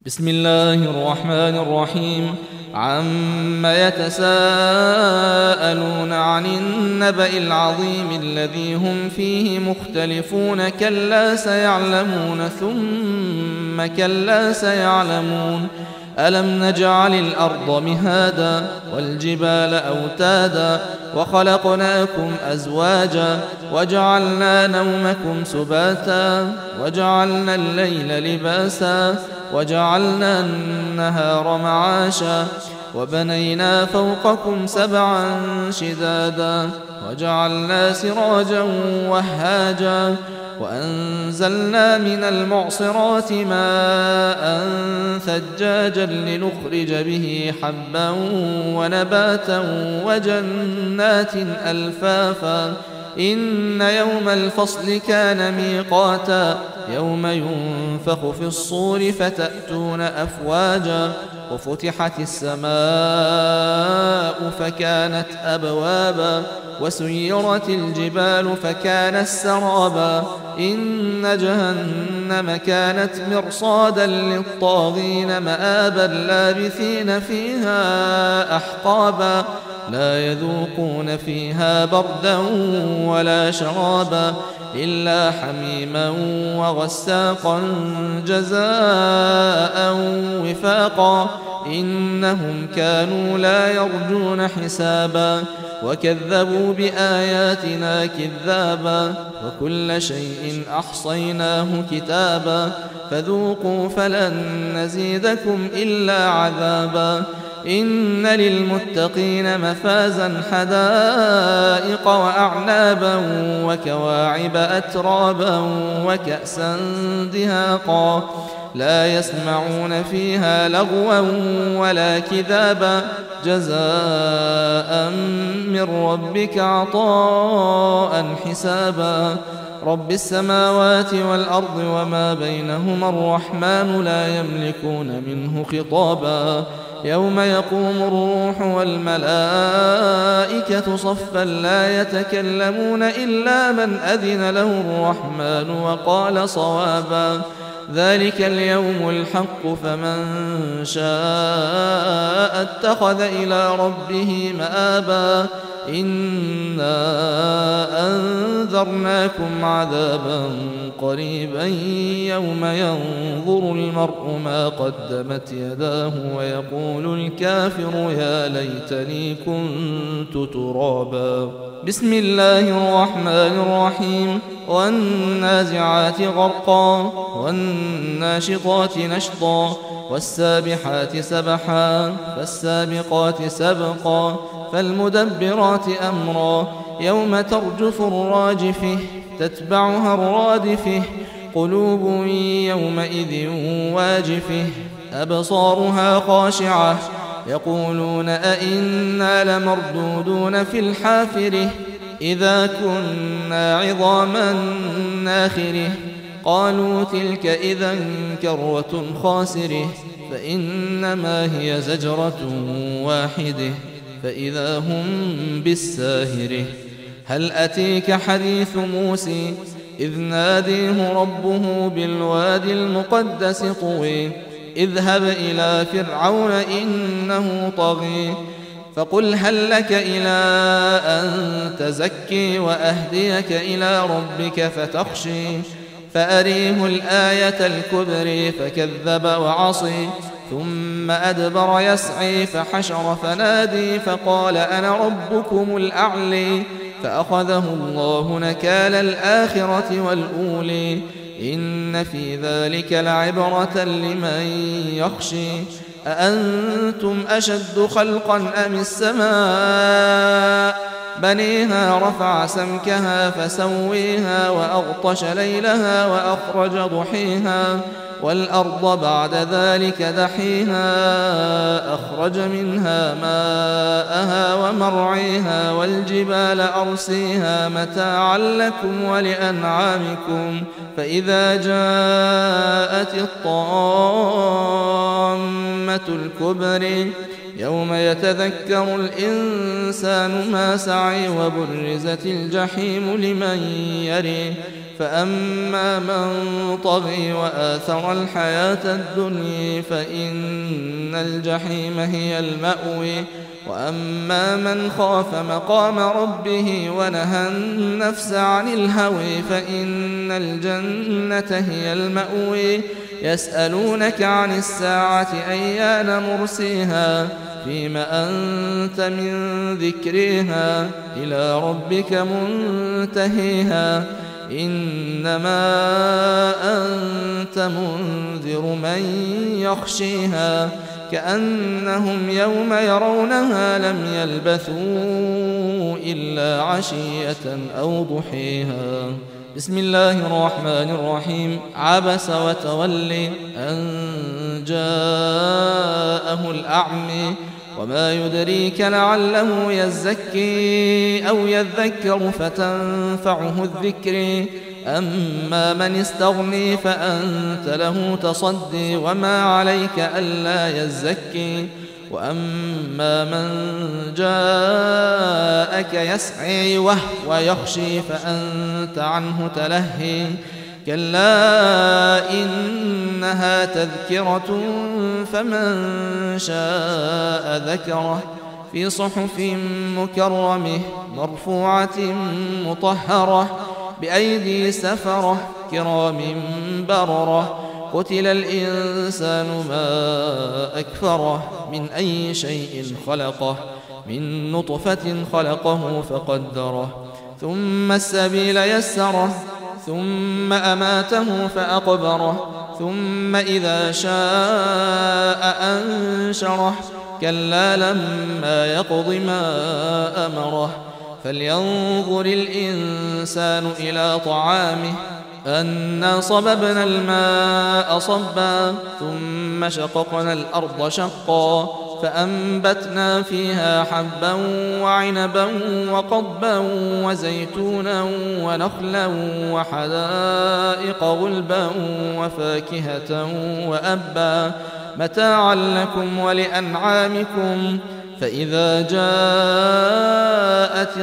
بسم الله الرحمن الرحيم. عم يتساءلون عن النبأ العظيم الذي هم فيه مختلفون كلا سيعلمون ثم كلا سيعلمون. ألم نجعل الأرض مهادا والجبال أوتادا وخلقناكم أزواجا وجعلنا نومكم سباتا وجعلنا الليل لباسا وجعلنا النهار معاشا وبنينا فوقكم سبعا شدادا وجعلنا سراجا وهاجا وأنزلنا من المعصرات ماء ثجاجا لنخرج به حبا ونباتا وجنات ألفافا. إن يوم الفصل كان ميقاتا يوم ينفخ في الصور فتأتون أفواجا وفتحت السماء فكانت أبوابا وسيرت الجبال فكانت سرابا. إن جهنم كانت مرصادا للطاغين مآبا لابثين فيها أحقابا لا يذوقون فيها بردا ولا شرابا إلا حميما وغساقا جزاء وفاقا. إنهم كانوا لا يرجون حسابا وكذبوا بآياتنا كذابا وكل شيء أحصيناه كتابا فذوقوا فلن نزيدكم إلا عذابا. إن للمتقين مفازا حدائق وأعنابا وكواعب أترابا وكأسا دهاقا لا يسمعون فيها لغوا ولا كذابا جزاء من ربك عطاء حسابا. رب السماوات والأرض وما بينهما الرحمن لا يملكون منه خطابا. يوم يقوم الروح والملائكة صفا لا يتكلمون إلا من أذن له الرحمن وقال صوابا. ذلك اليوم الحق فمن شاء اتخذ إلى ربه مآبا. إنا أنذرناكم عذابا قريبا يوم ينظر المرء ما قدمت يداه ويقول الكافر يا ليتني كنت ترابا. بسم الله الرحمن الرحيم. والنازعات غرقا والناشطات نشطا والسابحات سبحا فالسابقات سبقا فالمدبرات أمرا. يوم ترجف الراجفة تتبعها الرادفة قلوب يومئذ واجفة أبصارها خاشعة يقولون أئنا لمردودون في الحافرة إذا كنا عظاما ناخرة قالوا تلك إذا كرة خاسرة فإنما هي زجرة واحدة فإذا هم بالساهرة. هل أتيك حديث موسى إذ ناديه ربه بالوادي المقدس طوي اذهب إلى فرعون إنه طغي فقل هل لك إلى أن تزكي وأهديك إلى ربك فتخشي فأريه الآية الكبرى فكذب وعصي ثم أدبر يسعي فحشر فنادي فقال أنا ربكم الأعلي فأخذه الله نكال الآخرة والأولي. إن في ذلك لعبرة لمن يخشي. أأنتم أشد خلقا أم السماء بنيها رفع سمكها فسويها وأغطش ليلها وأخرج ضحيها والأرض بعد ذلك دحيها أخرج منها ماءها ومرعيها والجبال أرسيها متاعا لكم ولأنعامكم. فإذا جاءت الطامة الكبرى يوم يتذكر الإنسان ما سعي وبرزت الجحيم لمن يري فأما من طغي وآثر الحياة الدنيا فإن الجحيم هي المأوي وأما من خاف مقام ربه ونهى النفس عن الهوى فإن الجنة هي المأوي يسألونك عن الساعة أيان مرسيها فيم أنت من ذكرها إلى ربك منتهيها إنما أنت منذر من يخشيها كأنهم يوم يرونها لم يلبثوا إلا عشية أو ضحيها. بسم الله الرحمن الرحيم. عبس وتولي أن جاءه الأعمى وما يدريك لعله يزكي أو يذكر فتنفعه الذكر أما من استغني فأنت له تصدي وما عليك ألا يزكي وأما من جاءك يسعي وهو يخشي فأنت عنه تلهي كلا إنها تذكرة فمن شاء ذكره في صحف مكرمة مرفوعة مطهرة بأيدي سفرة كرام بررة قتل الإنسان ما أكفره من أي شيء خلقه من نطفة خلقه فقدره ثم السبيل يسره ثم أماته فأقبره ثم إذا شاء أنشره كلا لما يقض ما أمره فلينظر الإنسان إلى طعامه أنا صببنا الماء صبا ثم شققنا الأرض شقا فأنبتنا فيها حبا وعنبا وقضبا وزيتونا ونخلا وحدائق غلبا وفاكهة وأبا متاعا لكم ولأنعامكم فإذا جاءت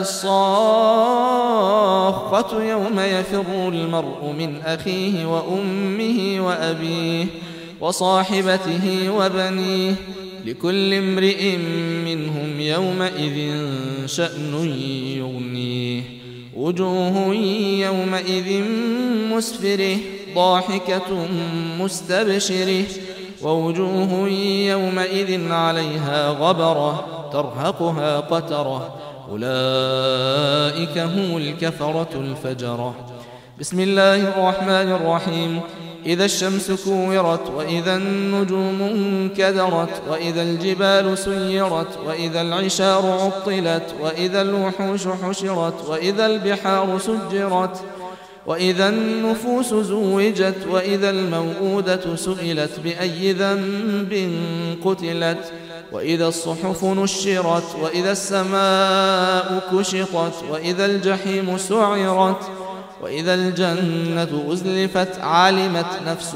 الصاخة يوم يفر المرء من أخيه وأمه وأبيه وصاحبته وبنيه لكل امرئ منهم يومئذ شأن يغنيه وجوه يومئذ مسفرة ضاحكة مستبشرة ووجوه يومئذ عليها غبرة ترهقها قترة أولئك هم الكفرة الفجرة. بسم الله الرحمن الرحيم. إذا الشمس كورت وإذا النجوم انكدرت وإذا الجبال سيرت وإذا العشار عطلت وإذا الوحوش حشرت وإذا البحار سجرت وإذا النفوس زوجت وإذا الموءودة سئلت بأي ذنب قتلت وإذا الصحف نشرت وإذا السماء كشطت وإذا الجحيم سعرت وإذا الجنة أزلفت علمت نفس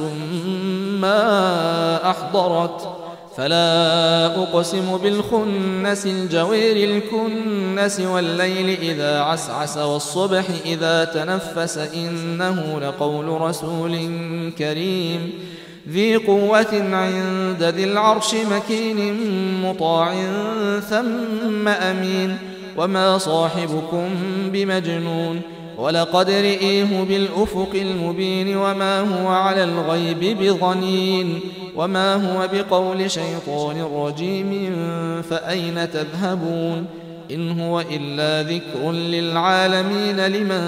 ما أحضرت فلا أقسم بالخنس الجوير الكنس والليل إذا عسعس والصبح إذا تنفس إنه لقول رسول كريم ذي قوة عند ذي العرش مكين مطاع ثم أمين وما صاحبكم بمجنون ولقد رئيه بالأفق المبين وما هو على الغيب بضنين وما هو بقول شيطان رجيم فأين تذهبون إن هو إلا ذكر للعالمين لمن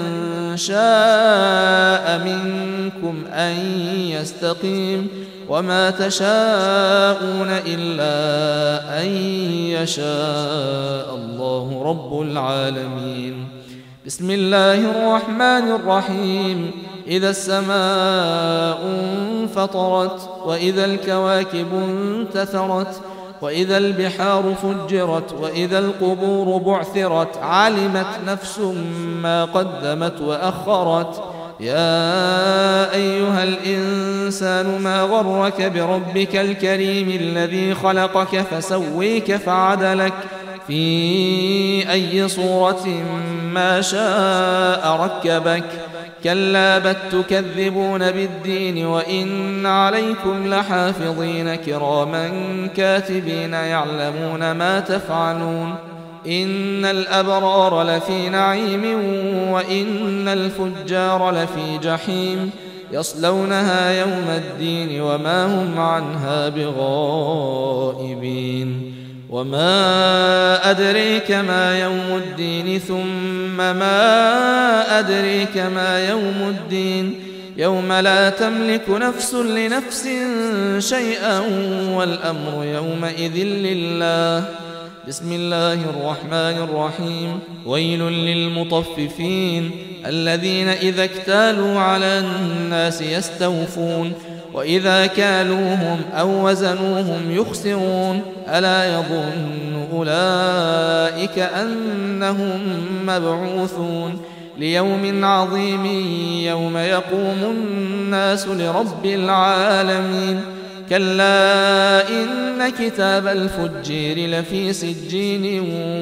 شاء منكم أن يستقيم وما تشاءون إلا أن يشاء الله رب العالمين. بسم الله الرحمن الرحيم. إذا السماء انفطرت وإذا الكواكب انتثرت وإذا البحار فجرت وإذا القبور بعثرت علمت نفس ما قدمت وأخرت يا أيها الإنسان ما غرك بربك الكريم الذي خلقك فسويك فعدلك في أي صورة ما شاء ركبك كلا بل تكذبون بالدين وإن عليكم لحافظين كراما كاتبين يعلمون ما تفعلون إن الأبرار لفي نعيم وإن الفجار لفي جحيم يصلونها يوم الدين وما هم عنها بغائبين وما أدريك ما يوم الدين ثم ما أدريك ما يوم الدين يوم لا تملك نفس لنفس شيئا والأمر يومئذ لله. بسم الله الرحمن الرحيم. ويل للمطففين الذين إذا اكتالوا على الناس يستوفون وإذا كالوهم أو وزنوهم يخسرون ألا يظن أولئك أنهم مبعوثون ليوم عظيم يوم يقوم الناس لرب العالمين. كلا إن كتاب الفجير لفي سجين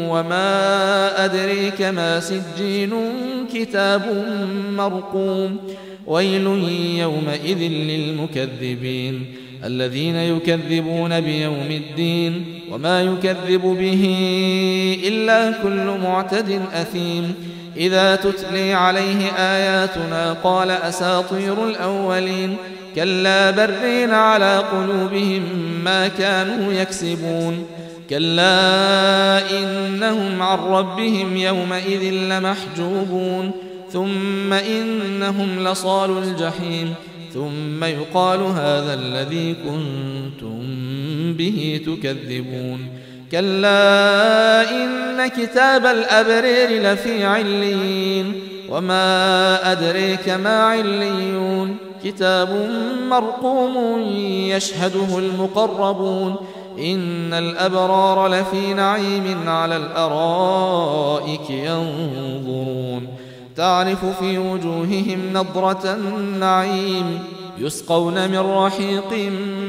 وما أدريك ما سجين كتاب مرقوم ويل يومئذ للمكذبين الذين يكذبون بيوم الدين وما يكذب به إلا كل معتد أثيم إذا تتلي عليه آياتنا قال أساطير الأولين كلا برين على قلوبهم ما كانوا يكسبون كلا إنهم عن ربهم يومئذ لمحجوبون ثم إنهم لصالوا الجحيم ثم يقال هذا الذي كنتم به تكذبون كلا إن كتاب الأبرير لفي عليين وما أدريك ما عليون كتاب مرقوم يشهده المقربون إن الأبرار لفي نعيم على الأرائك ينظرون تعرف في وجوههم نضرة النعيم يسقون من رحيق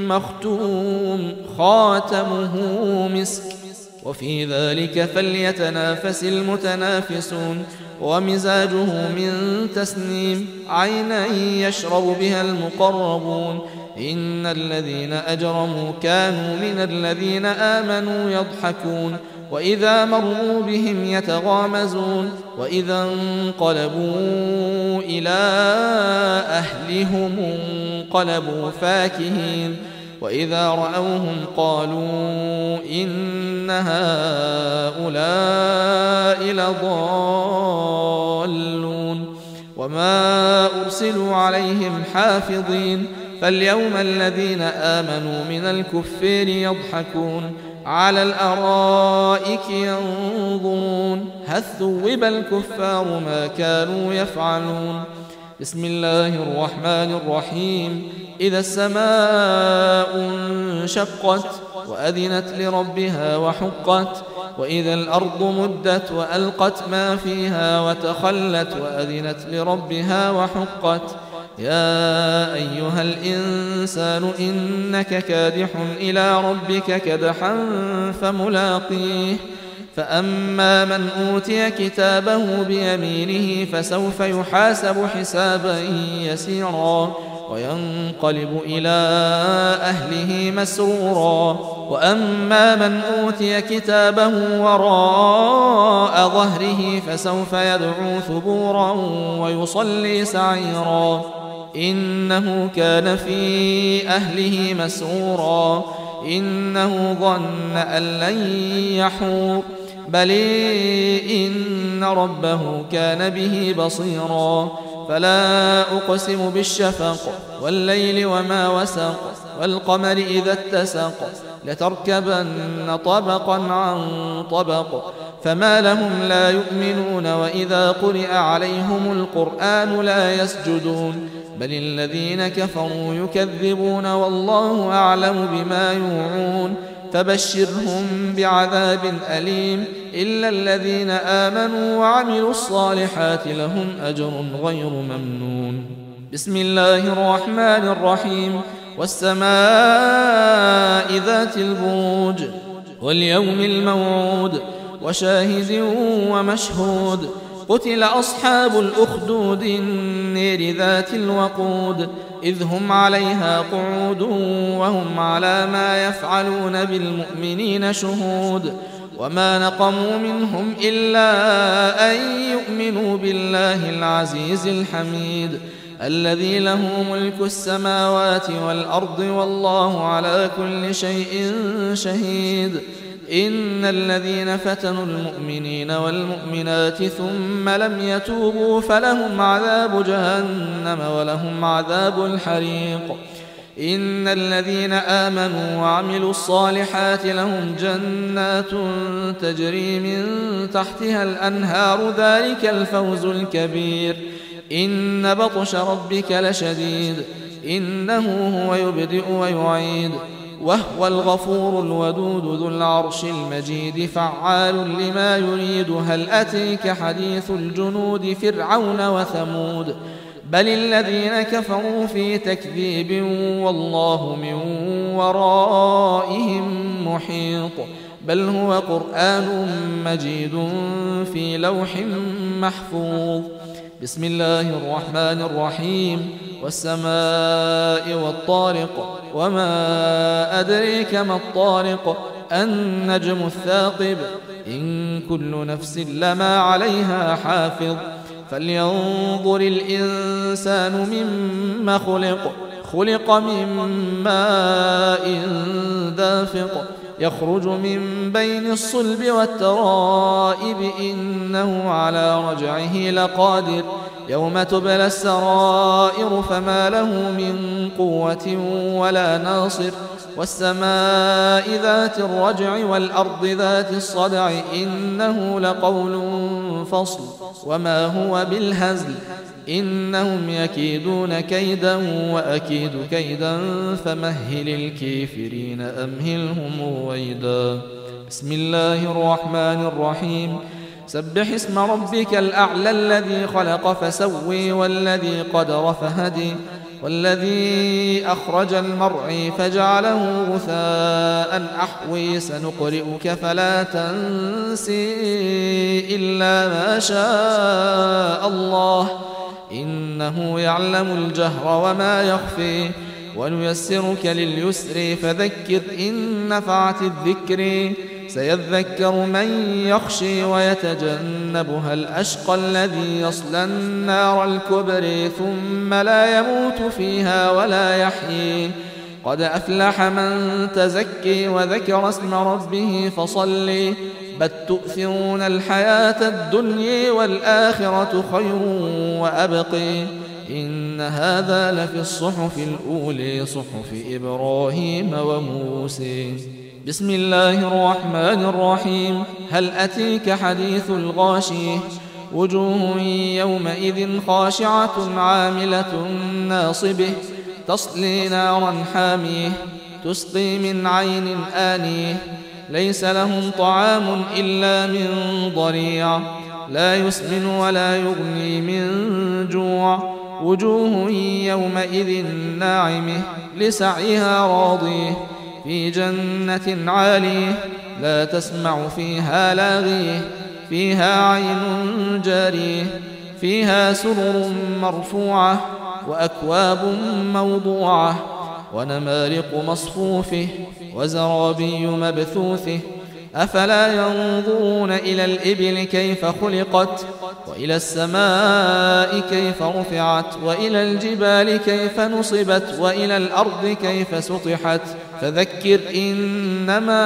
مختوم خاتمه مسك وفي ذلك فليتنافس المتنافسون ومزاجه من تسنيم عينا يشرب بها المقربون إن الذين أجرموا كانوا من الذين آمنوا يضحكون وإذا مروا بهم يتغامزون وإذا انقلبوا إلى أهلهم انقلبوا فاكهين وإذا رأوهم قالوا إن هؤلاء لضالون وما أرسلوا عليهم حافظين فاليوم الذين آمنوا من الكفار يضحكون على الأرائك ينظرون هل ثوب الكفار ما كانوا يفعلون. بسم الله الرحمن الرحيم. إذا السماء انشقت وأذنت لربها وحقت وإذا الأرض مدت وألقت ما فيها وتخلت وأذنت لربها وحقت يا أيها الإنسان إنك كادح إلى ربك كدحا فملاقيه فأما من أوتي كتابه بيمينه فسوف يحاسب حسابا يسيرا وينقلب إلى أهله مسرورا وأما من أوتي كتابه وراء ظهره فسوف يدعو ثبورا ويصلي سعيرا إنه كان في أهله مسرورا إنه ظن أن لن يحور بل إن ربه كان به بصيرا فلا أقسم بالشفق والليل وما وسق والقمر إذا اتسق لتركبن طبقا عن طبق فما لهم لا يؤمنون وإذا قرئ عليهم القرآن لا يسجدون بل الذين كفروا يكذبون والله أعلم بما يوعون فبشرهم بعذاب أليم إلا الذين آمنوا وعملوا الصالحات لهم أجر غير ممنون. بسم الله الرحمن الرحيم. والسماء ذات البروج واليوم الموعود وشاهد ومشهود قتل أصحاب الأخدود النير ذات الوقود إذ هم عليها قعود وهم على ما يفعلون بالمؤمنين شهود وما نقموا منهم إلا أن يؤمنوا بالله العزيز الحميد الذي له ملك السماوات والأرض والله على كل شيء شهيد إن الذين فتنوا المؤمنين والمؤمنات ثم لم يتوبوا فلهم عذاب جهنم ولهم عذاب الحريق إن الذين آمنوا وعملوا الصالحات لهم جنات تجري من تحتها الأنهار ذلك الفوز الكبير إن بطش ربك لشديد إنه هو يبدئ ويعيد وهو الغفور الودود ذو العرش المجيد فعال لما يريد هل أتيك حديث الجنود فرعون وثمود بل الذين كفروا في تكذيب والله من ورائهم محيط بل هو قرآن مجيد في لوح محفوظ بسم الله الرحمن الرحيم والسماء والطارق وما أدريك ما الطارق النجم الثاقب إن كل نفس لما عليها حافظ فلينظر الإنسان مما خلق من ماء دافق يخرج من بين الصلب والترائب إنه على رجعه لقادر يوم تبلى السرائر فما له من قوة ولا ناصر والسماء ذات الرجع والأرض ذات الصدع إنه لقول فصل وما هو بالهزل إنهم يكيدون كيدا وأكيد كيدا فمهل الكافرين أمهلهم رويدا بسم الله الرحمن الرحيم سبح اسم ربك الأعلى الذي خلق فسوي والذي قدر فهدي والذي أخرج المرعي فجعله غثاء أحوي سنقرئك فلا تنسي إلا ما شاء الله إنه يعلم الجهر وما يخفي ونيسرك لليسر فذكر إن نفعت الذكر سيذكر من يخشي ويتجنبها الأشقى الذي يصلى النار الكبرى ثم لا يموت فيها ولا يحيي قد أفلح من تزكي وذكر اسم ربه فصلي بل تؤثرون الحياة الدنيا والآخرة خير وأبقي إن هذا لفي الصحف الأولى صحف إبراهيم وموسى بسم الله الرحمن الرحيم هل أتيك حديث الغاشية وجوه يومئذ خاشعة عاملة ناصبة تصلي نارا حامية تسقي من عين آنية ليس لهم طعام إلا من ضريع لا يسمن ولا يغني من جوع وجوه يومئذ ناعمة لسعيها راضية في جنة عالية لا تسمع فيها لاغية فيها عين جارية فيها سرر مرفوعة وأكواب موضوعة ونمارق مصفوفة وزرابي مبثوثة أفلا ينظرون إلى الإبل كيف خلقت وإلى السماء كيف رفعت وإلى الجبال كيف نصبت وإلى الأرض كيف سطحت فذكر إنما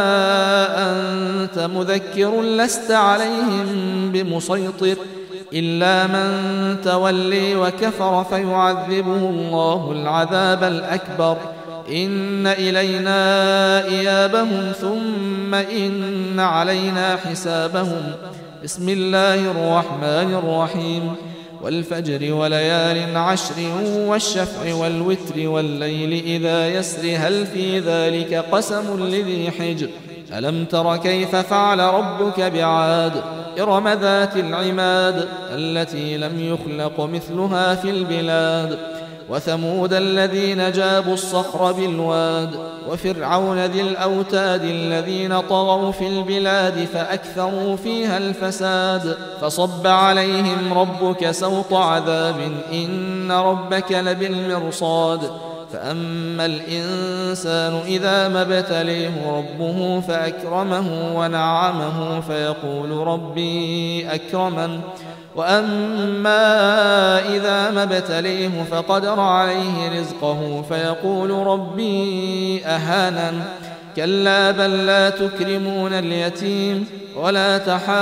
أنت مذكر لست عليهم بمسيطر إلا من تولي وكفر فيعذبه الله العذاب الأكبر إن إلينا إيابهم ثم إن علينا حسابهم بسم الله الرحمن الرحيم والفجر وليال عشر والشفع والوتر والليل إذا يسر هل في ذلك قسم لذي حجر ألم تر كيف فعل ربك بعاد إرم ذات العماد التي لم يخلق مثلها في البلاد وثمود الذين جابوا الصخر بالواد وفرعون ذي الأوتاد الذين طغوا في البلاد فأكثروا فيها الفساد فصب عليهم ربك سوط عذاب إن ربك لبالمرصاد فأما الإنسان إذا ما ابتليه ربه فأكرمه ونعمه فيقول ربي أكرمن وأما إذا ما ابتليه فقدر عليه رزقه فيقول ربي أهانن كلا بل لا تكرمون اليتيم ولا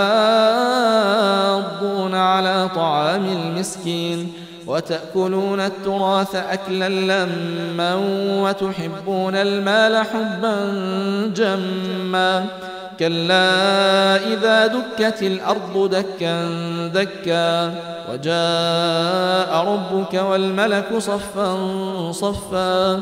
تحاضون على طعام المسكين وتأكلون التراث أكلا لما وتحبون المال حبا جما كلا إذا دكت الأرض دكا دكا وجاء ربك والملك صفا صفا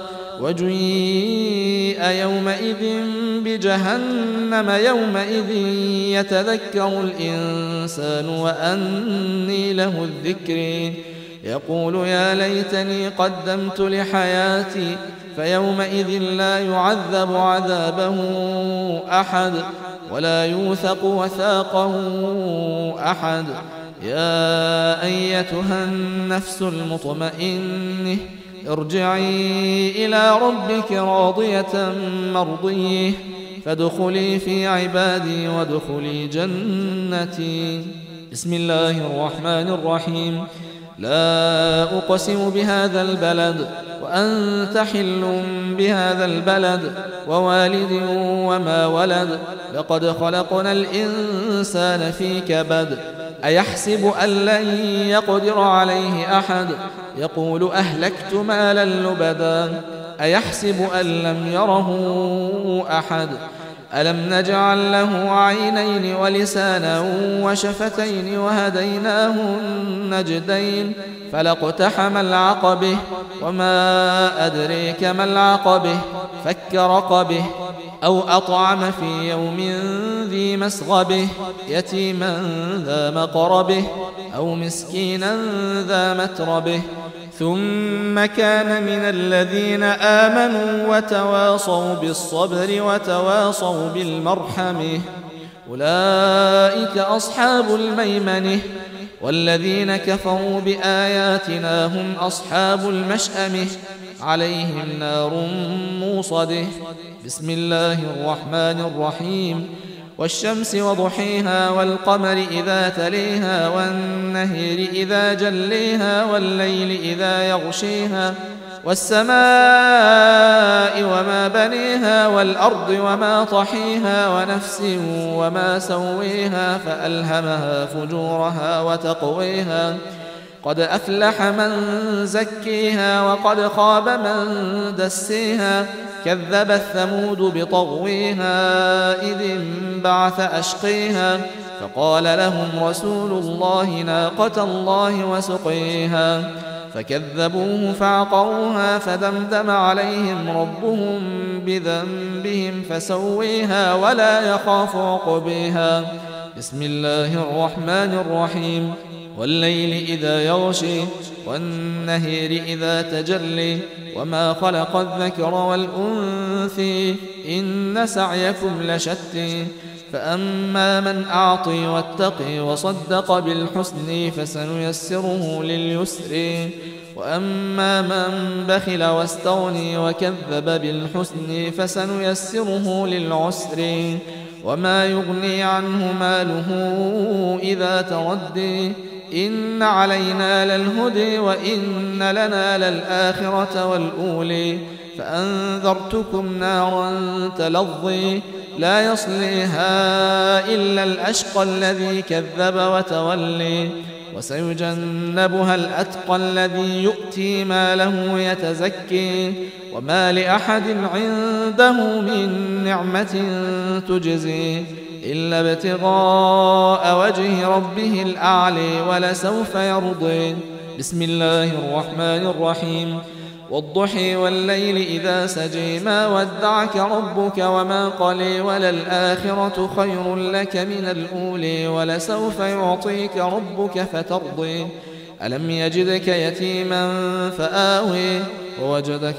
وجيء يومئذ بجهنم يومئذ يتذكر الإنسان وأني له الذكر يقول يا ليتني قدمت لحياتي فيومئذ لا يعذب عذابه أحد ولا يوثق وثاقه أحد يا أيتها النفس المطمئنة ارجعي إلى ربك راضية مرضية فادخلي في عبادي وادخلي جنتي. بسم الله الرحمن الرحيم. لا أقسم بهذا البلد وأنت حل بهذا البلد ووالد وما ولد لقد خلقنا الإنسان في كبد أيحسب أن لن يقدر عليه أحد يقول أهلكت مالا لبدا أيحسب أن لم يره أحد ألم نجعل له عينين ولسانا وشفتين وهديناه النجدين فلاقتحم العقبة وما أدريك ما العقبة فك رقبه أو أطعم في يوم ذي مسغبه يتيما ذا مقربه أو مسكينا ذا متربه ثم كان من الذين آمنوا وتواصوا بالصبر وتواصوا بالمرحمة أولئك أصحاب الميمنة والذين كفروا بآياتنا هم أصحاب المشأمة عليهم نار موصده. بسم الله الرحمن الرحيم. والشمس وضحيها والقمر إذا تليها والنهر إذا جليها والليل إذا يغشيها والسماء وما بنيها والأرض وما طحيها ونفس وما سويها فألهمها فجورها وتقويها قد أفلح من زكيها وقد خاب من دسيها كذبت ثمود بطغويها إذ انبعث أشقيها فقال لهم رسول الله ناقة الله وسقيها فكذبوه فعقروها فدمدم عليهم ربهم بذنبهم فسويها ولا يخاف عقبيها. بسم الله الرحمن الرحيم. والليل إذا يغشي والنهر إذا تجلي وما خلق الذكر والأنثى إن سعيكم لشتى فأما من أعطي واتقي وصدق بالحسن فسنيسره لليسر وأما من بخل واستغني وكذب بالحسن فسنيسره للعسر وما يغني عنه ماله إذا تردي إن علينا للهدي وإن لنا للآخرة والأولي فأنذرتكم نارا تلظي لا يصليها إلا الأشقى الذي كذب وتولي وسيجنبها الأتقى الذي يؤتي ماله يتزكي وما لأحد عنده من نعمة تجزي إلا ابتغاء وجه ربه الأعلى ولسوف يرضي. بسم الله الرحمن الرحيم. والضحى والليل إذا سجى ما ودعك ربك وما قلى وللآخرة خير لك من الأولى ولسوف يعطيك ربك فترضي ألم يجدك يتيما فآوي ووجدك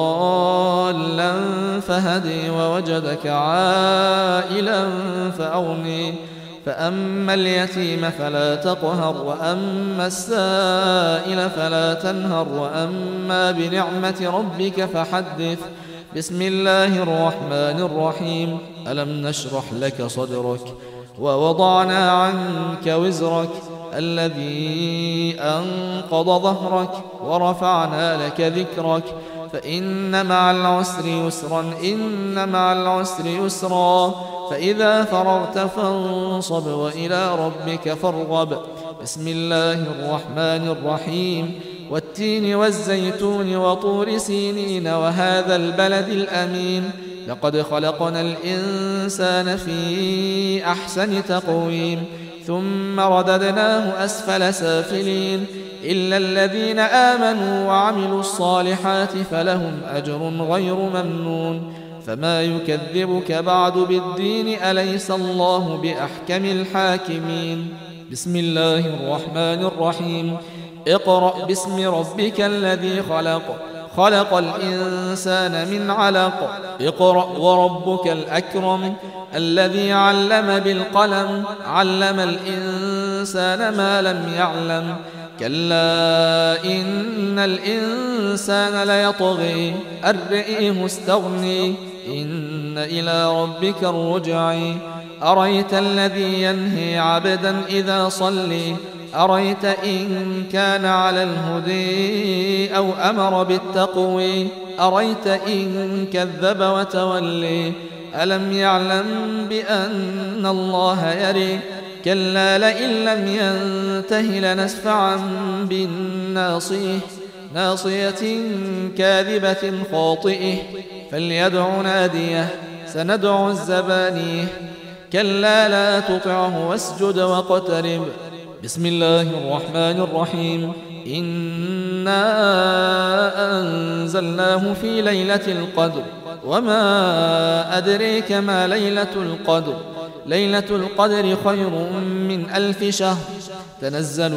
ضالا فهدي ووجدك عائلا فأغني فأما اليتيم فلا تقهر وأما السائل فلا تنهر وأما بنعمة ربك فحدث. بسم الله الرحمن الرحيم. ألم نشرح لك صدرك ووضعنا عنك وزرك الذي أنقض ظهرك ورفعنا لك ذكرك فإن مع العسر يسرا إن مع العسر يسرا فإذا فرغت فانصب وإلى ربك فارغب. بسم الله الرحمن الرحيم. والتين والزيتون وطور سينين وهذا البلد الأمين لقد خلقنا الإنسان في أحسن تقويم ثم رددناه أسفل سافلين إلا الذين آمنوا وعملوا الصالحات فلهم أجر غير ممنون. فما يكذبك بعد بالدين أليس الله بأحكم الحاكمين. بسم الله الرحمن الرحيم. اقرأ باسم ربك الذي خلق خلق الإنسان من علق اقرأ وربك الأكرم الذي علم بالقلم علم الإنسان ما لم يعلم كلا إن الإنسان ليطغي أن رآه استغني إن إلى ربك الرجع. أريت الذي ينهي عبدا إذا صلي أريت إن كان على الهدي أو أمر بالتقوي أريت إن كذب وتولي ألم يعلم بأن الله يري كلا لئن لم ينته لنسفعا بالناصية ناصية كاذبة خاطئة فليدع ناديه سندع الزبانيه كلا لا تطعه واسجد واقترب. بسم الله الرحمن الرحيم. إنا أنزلناه في ليلة القدر وما أدريك ما ليلة القدر ليلة القدر خير من 1000 شهر تنزل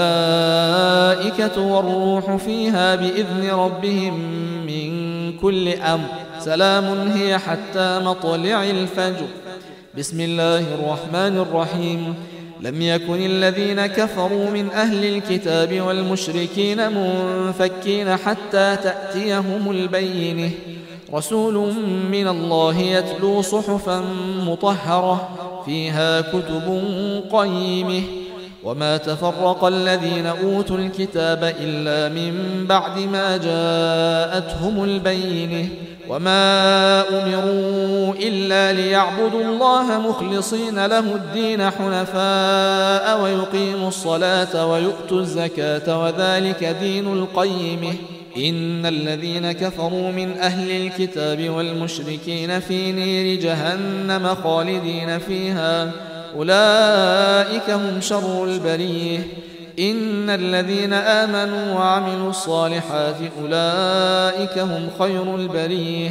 الملائكة والروح فيها بإذن ربهم من كل أمر سلام هي حتى مطلع الفجر. بسم الله الرحمن الرحيم. لم يكن الذين كفروا من أهل الكتاب والمشركين منفكين حتى تأتيهم البينة رسول من الله يتلو صحفا مطهرة فيها كتب قيمة وما تفرق الذين أوتوا الكتاب إلا من بعد ما جاءتهم البينة وما أمروا إلا ليعبدوا الله مخلصين له الدين حنفاء ويقيموا الصلاة ويؤتوا الزكاة وذلك دين القيمة. إن الذين كفروا من أهل الكتاب والمشركين في نير جهنم خالدين فيها أولئك هم شر البرية. إن الذين آمنوا وعملوا الصالحات أولئك هم خير البرية.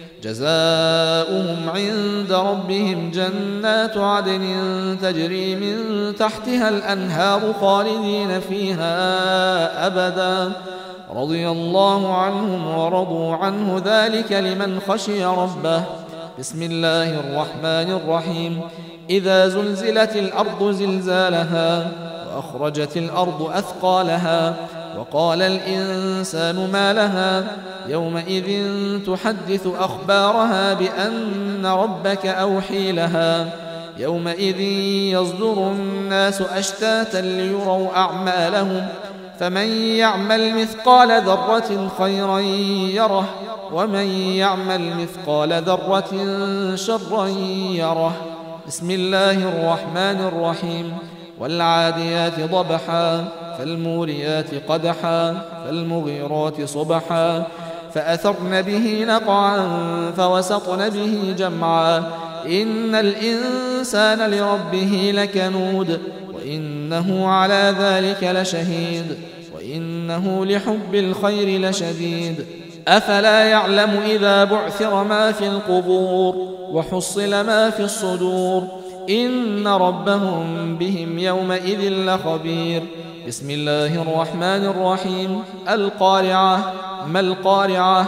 جزاؤهم عند ربهم جنات عدن تجري من تحتها الأنهار خالدين فيها أبدا رضي الله عنهم ورضوا عنه ذلك لمن خشي ربه. بسم الله الرحمن الرحيم. إذا زلزلت الأرض زلزالها وأخرجت الأرض أثقالها وقال الإنسان ما لها يومئذ تحدث أخبارها بأن ربك أوحي لها يومئذ يصدر الناس أشتاتا ليروا أعمالهم فمن يعمل مثقال ذرة خيرا يره ومن يعمل مثقال ذرة شرا يره. بسم الله الرحمن الرحيم. والعاديات ضبحا فالموريات قدحا فالمغيرات صبحا فأثرن به نقعا فوسطن به جمعا إن الإنسان لربه لكنود وإنه على ذلك لشهيد وإنه لحب الخير لشديد. أفلا يعلم إذا بعثر ما في القبور وحصل ما في الصدور إن ربهم بهم يومئذ لخبير. بسم الله الرحمن الرحيم. القارعة. ما القارعة؟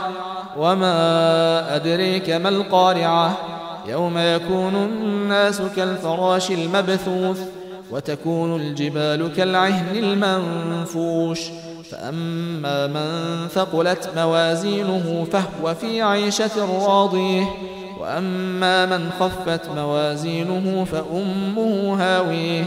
وما أدريك ما القارعة؟ يوم يكون الناس كالفراش المبثوث وتكون الجبال كالعهن المنفوش فأما من ثقلت موازينه فهو في عيشة راضية وأما من خفت موازينه فأمه هاوية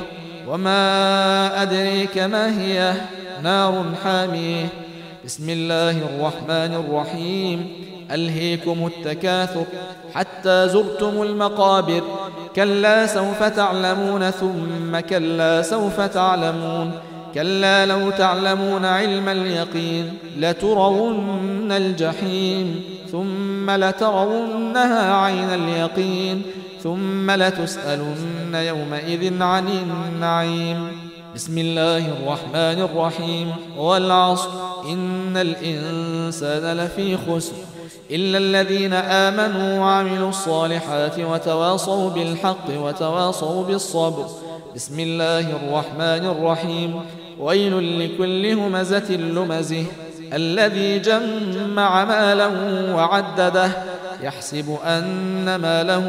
وما أدريك ما هي نار حامية. بسم الله الرحمن الرحيم. ألهيكم التكاثر حتى زرتم المقابر كلا سوف تعلمون ثم كلا سوف تعلمون كلا لو تعلمون علم اليقين لترون الجحيم ثم لترونها عين اليقين ثم لتسألن يومئذ عن النعيم. بسم الله الرحمن الرحيم. والعصر إن الإنسان لفي خسر إلا الذين آمنوا وعملوا الصالحات وتواصوا بالحق وتواصوا بالصبر. بسم الله الرحمن الرحيم. ويل لكل همزة لمزه الذي جمع ماله وعدده يحسب أن ماله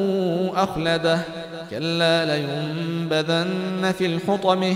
أخلده كلا لينبذن في الحطمة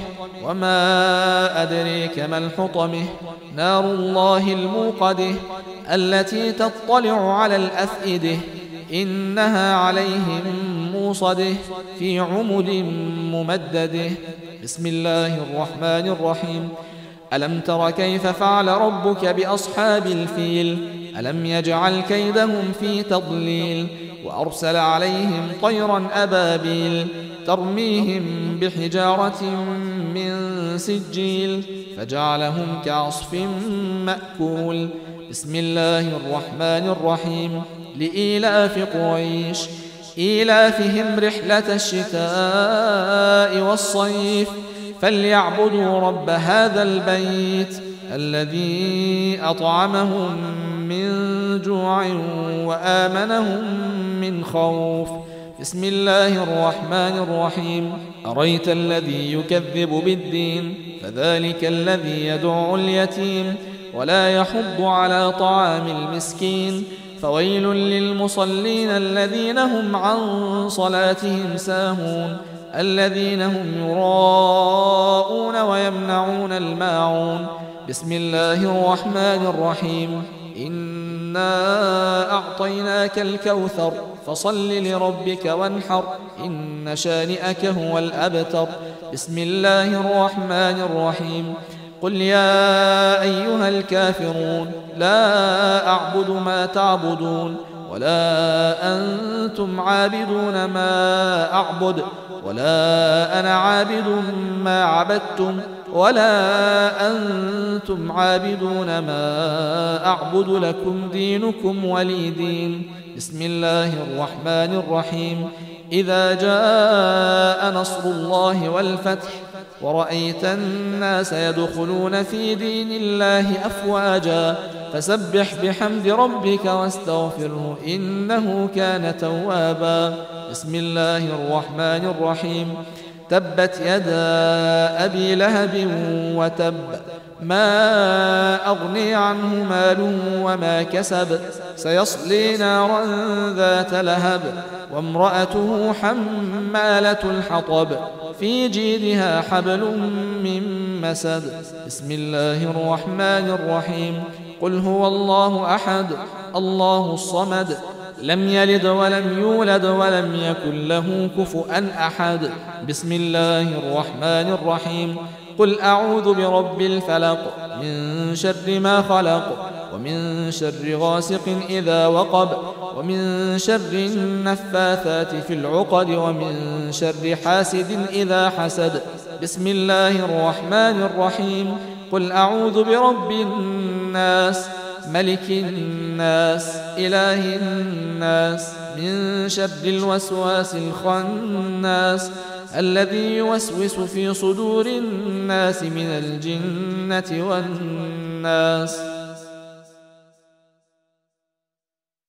وما أدريك ما الحطمة نار الله الموقدة التي تطلع على الأفئدة إنها عليهم موصدة في عمد ممدده. بسم الله الرحمن الرحيم. ألم تر كيف فعل ربك بأصحاب الفيل ألم يجعل كيدهم في تضليل وأرسل عليهم طيرا أبابيل ترميهم بحجارة من سجيل فجعلهم كعصف مأكول. بسم الله الرحمن الرحيم. لإيلاف قريش إيلافهم رحلة الشتاء والصيف فليعبدوا رب هذا البيت الذي أطعمهم من جوع وآمنهم من خوف. بسم الله الرحمن الرحيم. أريت الذي يكذب بالدين فذلك الذي يدع اليتيم ولا يحض على طعام المسكين فويل للمصلين الذين هم عن صلاتهم ساهون الذين هم يراءون ويمنعون الماعون. بسم الله الرحمن الرحيم. إنا أعطيناك الكوثر فصل لربك وانحر إن شانئك هو الأبتر. بسم الله الرحمن الرحيم. قل يا أيها الكافرون لا أعبد ما تعبدون ولا أنتم عابدون ما أعبد ولا أنا عابد ما عبدتم ولا أنتم عابدون ما أعبد لكم دينكم ولي دين. بسم الله الرحمن الرحيم. إذا جاء نصر الله والفتح ورأيت الناس يدخلون في دين الله أفواجا فسبح بحمد ربك واستغفره إنه كان توابا. بسم الله الرحمن الرحيم. تبت يدا أبي لهب وتب ما أغني عنه ماله وما كسب سيصلي نارا ذات لهب وامرأته حمالة الحطب في جيدها حبل من مسد. بسم الله الرحمن الرحيم. قل هو الله أحد الله الصمد لم يلد ولم يولد ولم يكن له كفؤا أحد. بسم الله الرحمن الرحيم. قل أعوذ برب الفلق من شر ما خلق ومن شر غاسق إذا وقب ومن شر النفاثات في العقد ومن شر حاسد إذا حسد. بسم الله الرحمن الرحيم. قل أعوذ برب الناس ملك الناس إله الناس من شر الوسواس الخناس الذي يوسوس في صدور الناس من الجنة والناس.